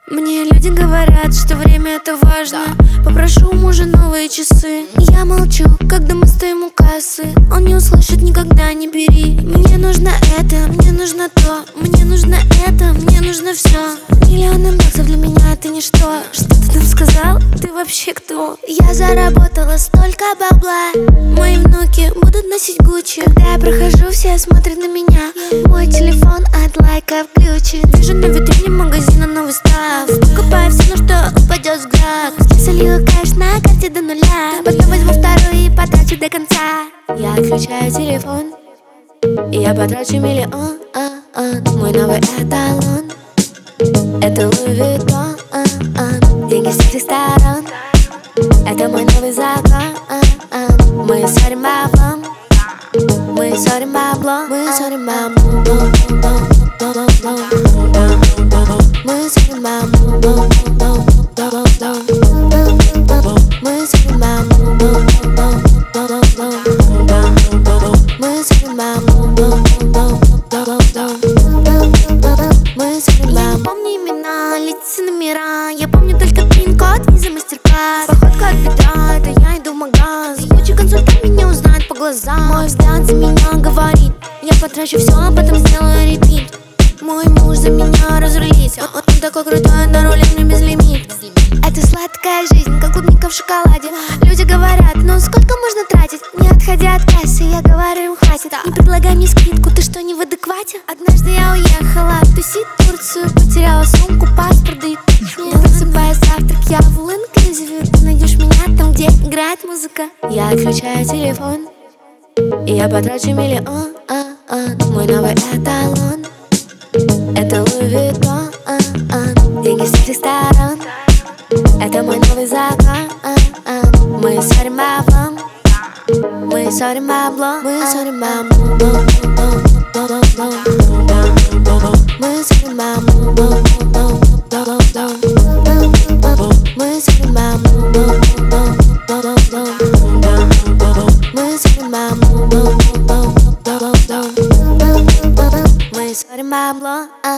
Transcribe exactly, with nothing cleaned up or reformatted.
Мне люди говорят, что время это важно. Попрошу у мужа новые часы. Я молчу, когда мы стоим у кассы. Он не услышит никогда, не бери. Мне нужно это, мне нужно то. Мне нужно это, мне нужно все. Миллионы баксов для меня это ничто. Что ты там сказал? Ты вообще кто? Я заработала столько бабла. Мои внуки будут носить Гуччи. Когда я прохожу, все смотрят на меня. Мой телефон от лайков ключи. Вижу на витрине магазина новый став. Покупаю все, на что упадет взгляд. Солила кэш на карте до нуля. Потом возьму вторую и потрачу до конца. Я отключаю телефон и я потрачу миллион. Мой новый эталон это Луи Виттон. Деньги с всех сторон. Это мой новый закон. Мы ссорим баблом. Мы ссорим баблом. Мы ссорим баблом. Мы ссорим баблом. Мы ссорим баблом. Мы ссорим баблом. Мы ссорим баблом. Я не помню имена, лица, номера. Я помню только пин-код, виза, мастер-класс. Походка от бедра, это я иду в магаз. Куча консультант меня узнает по глазам. Мой взгляд за меня говорит. Я потрачу все, а потом сделаю репит. Мой муж за меня разрулит. Он, он такой крутой, на руле мне безлимит. Это сладкая жизнь, как клубника в шоколаде. Люди говорят, ну сколько можно тратить? Не отходя от кассы, я говорю им хватит. Не предлагай мне скидку, ты что, не в адеквате? Однажды я уехала тусить в Турцию. Потеряла сумку, паспорт, да и не засыпая завтрак, я в all-inclusive. Ты найдешь меня там, где играет музыка. Я отключаю телефон и я потрачу миллион. Мой новый эталон это Луи Виттон. Деньги с всех сторон. Это мой новый закон. Мы ссорим баблом. Мы ссорим баблом. Мы ссорим баблом. Мы ссорим баблом. Мы ссорим баблом. Мы ссорим баблом. Мы ссорим баблом.